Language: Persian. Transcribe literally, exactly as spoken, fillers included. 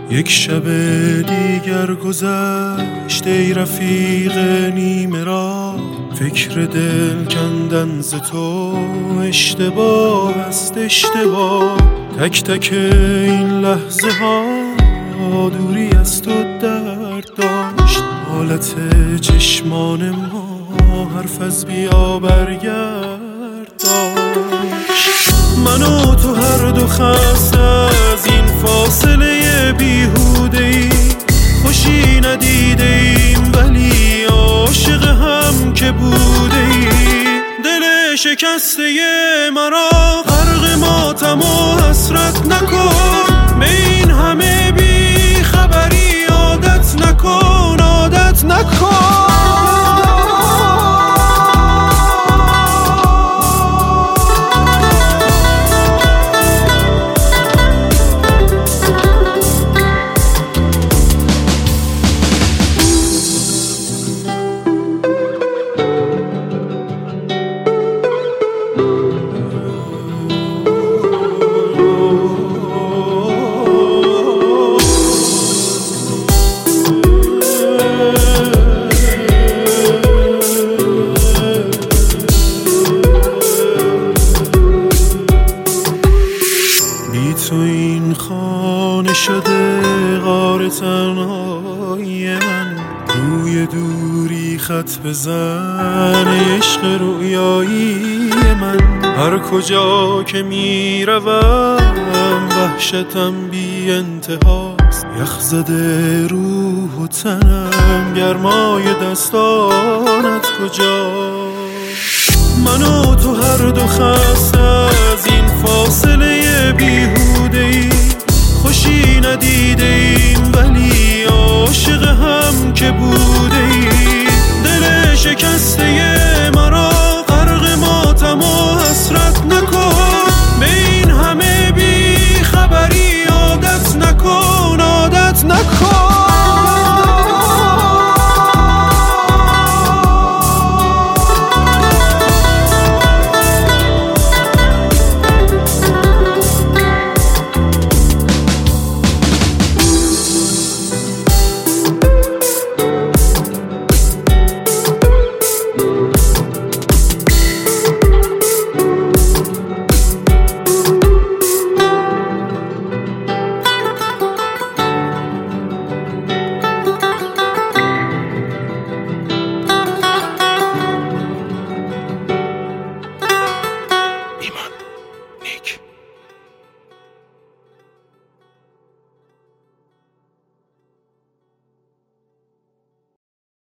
یک شب دیگر گذشت ای رفیق نیمه راه، فکر دل کندن ز تو اشتباه است اشتباه. تک تک این لحظه ها دوری از تو درد داشت، حالت چشمان ما حرف از بیا برگرد داشت. من و تو هر دو خسته از این فاصله بیهوده‌ای، خوشی ندیده ایم ولی عاشق هم که بوده ای. دل شکسته مرا غرق ماتم و حسرت نکن، به این همه بی خبری عادت نکن عادت نکن. تو این خانه شده غار تنهایی من، روی دوری خط بزن عشق رویایی من. هر کجا که می روم وحشتم بی انتهاست، یخ زده روح و تنم گرمای دستانت کجاست. من و تو هر دو خسته از این فاصله بیهوده‌ای، خوشی ندیده ایم ولی